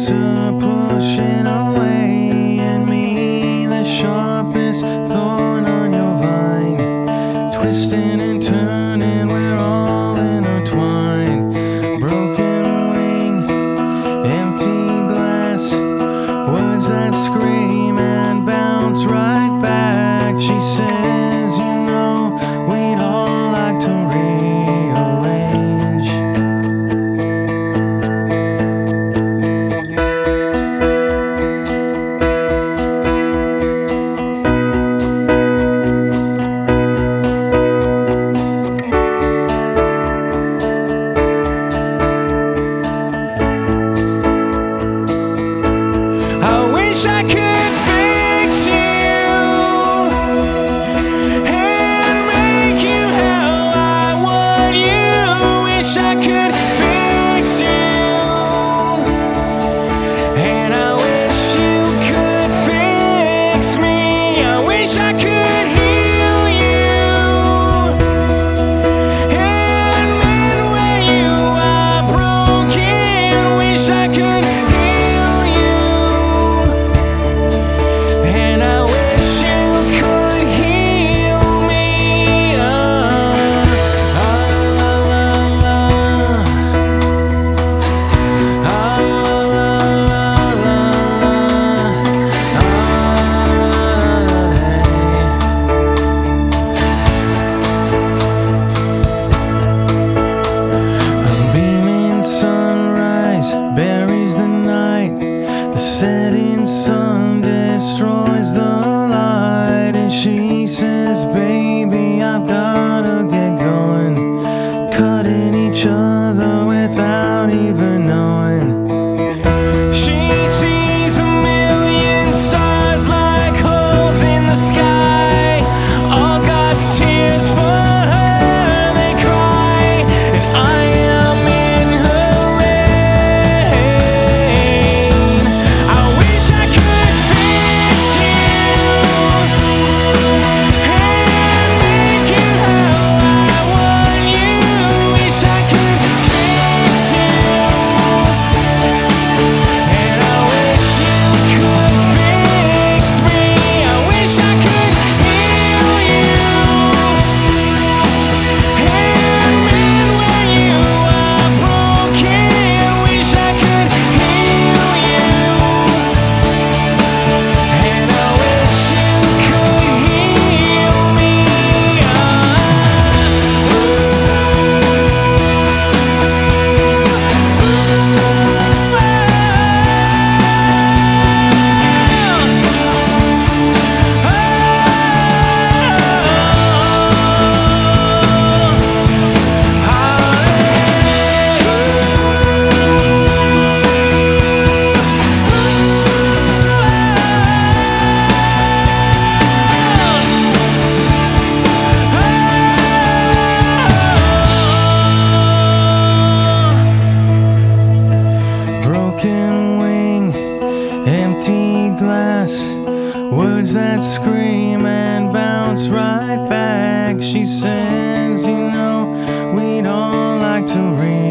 are pushing away, and me, the sharpest thorn on your vine, twisting and turning, we're all intertwined. Broken wing, empty glass, words that scream and bounce right back. She says, you know, we'd all like to rearrange. I wish I could fix you and make you how I want you. Wish I could fix you, and I wish you could fix me. I wish I could heal you and mend where you are broken. Wish I could heal you, and I wish you could heal me. La, la, la. A beaming sunrise buries the night. The setting sun destroys the light. And she says, baby, I've gotta get going. Cutting each other without even knowing. She sees a million stars like holes in the sky. All God's tears for her, they cry. And I am in her rain. I wish I could fix you and make you how I want you. Wish I could fix you, and I wish you could fix me. I wish I could heal you and mend where you are broken. Wish I could heal you, and I wish you could heal me. Broken wing, empty glass, words that scream and bounce right back. She says, you know, we'd all like to read.